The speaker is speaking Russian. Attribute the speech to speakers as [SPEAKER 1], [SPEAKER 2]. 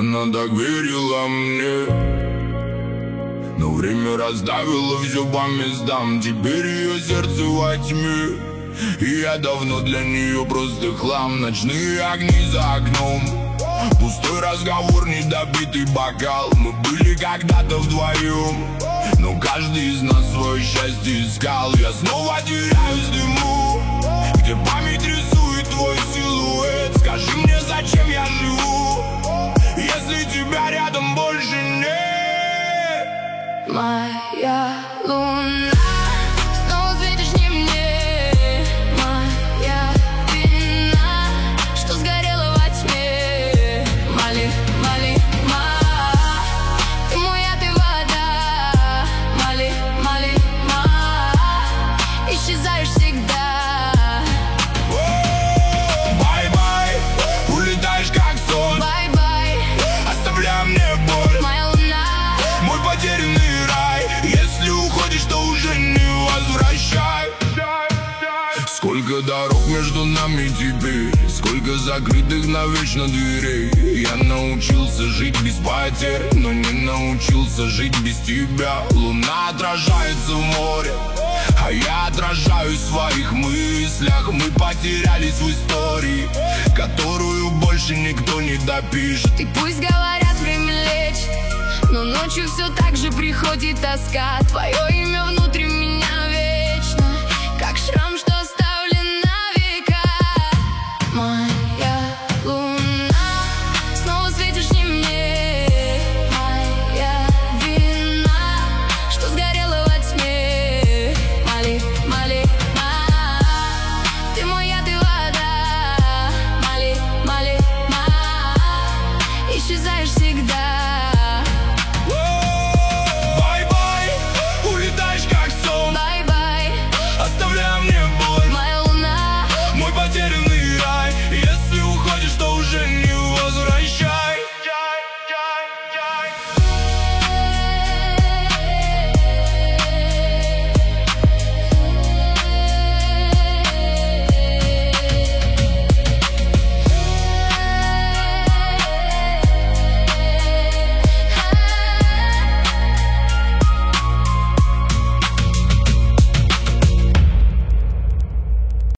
[SPEAKER 1] Она так верила мне, но время расставило все по местам. Теперь ее сердце во тьме, и я давно для нее просто хлам. Ночные огни за окном, пустой разговор, недопитый бокал. Мы были когда-то вдвоем, но каждый из нас свое счастье искал. Я снова теряюсь в дыму, где память рисует твой силуэт. Скажи мне, зачем я живу, если тебя рядом больше нет?
[SPEAKER 2] Моя луна, снова светишь не мне. Моя вина, что сгорела во тьме. Мали, мали, ма, ты моя, ты вода. Мали, мали, ма, исчезаешь всегда.
[SPEAKER 1] Бай-бай, улетаешь как сон.
[SPEAKER 2] Бай-бай,
[SPEAKER 1] оставляя мне боль.
[SPEAKER 2] моя луна,
[SPEAKER 1] мой потерянный рай. Если уходишь, то уже не возвращай. Сколько дорог между нами теперь, сколько закрытых навечно дверей. Я научился жить без потерь, но не научился жить без тебя. Луна отражается в море, а я отражаюсь в своих мыслях. Мы потерялись в истории, которую больше никто не допишет.
[SPEAKER 2] и пусть говорят, время лечит, но ночью все так же приходит тоска. Твое имя